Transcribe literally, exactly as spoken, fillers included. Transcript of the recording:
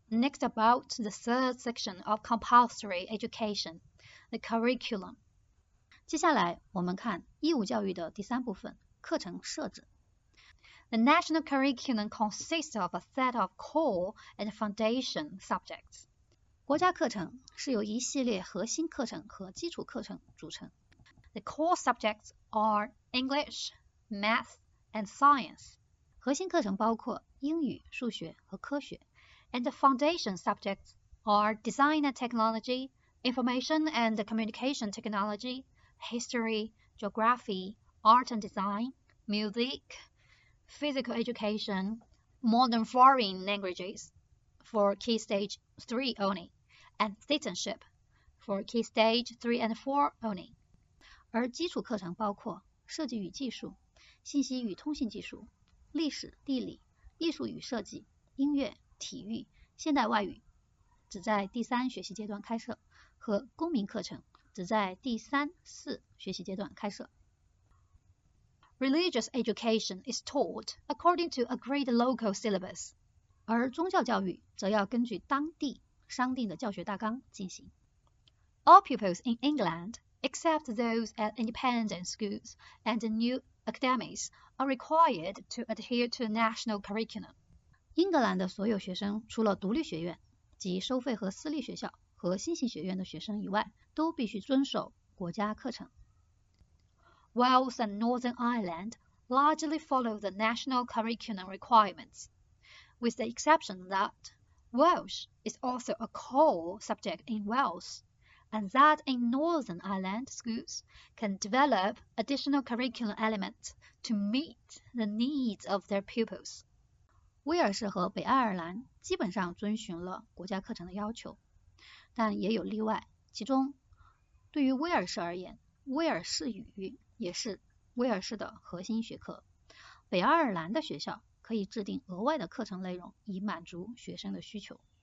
Next, about the third section of compulsory education, the curriculum. 接下来我们看义务教育的第三部分，课程设置。The national curriculum consists of a set of core and foundation subjects. 国家课程是由一系列核心课程和基础课程组成。The core subjects are English, Math, and Science. 核心课程包括英语、数学和科学。And the foundation subjects are Design and Technology, Information and Communication Technology, History, Geography, Art and Design, Music, Physical Education, Modern Foreign Languages for Key Stage three only, and Citizenship for Key Stage three and four only. 而基础课程包括设计与技术、信息与通信技术、历史、地理、艺术与设计、音乐、体育、现代外语，只在第三学习阶段开设，和公民课程只在第三、四学习阶段开设。Religious education is taught according to agreed local syllabus. 而宗教教育则要根据当地商定的教学大纲进行。All pupils in England, except those at independent schools and new academies, are required to adhere to a national curriculum. 英格兰的所有学生，除了独立学院及收费和私立学校和新型学院的学生以外，都必须遵守国家课程。Wales and Northern Ireland largely follow the national curriculum requirements, with the exception that Welsh is also a core subject in Wales, and that in Northern Ireland schools can develop additional curriculum elements to meet the needs of their pupils. 威尔士和北爱尔兰基本上遵循了国家课程的要求，但也有例外。其中，对于威尔士而言，威尔士语也是威尔士的核心学科。北爱尔兰的学校可以制定额外的课程内容，以满足学生的需求。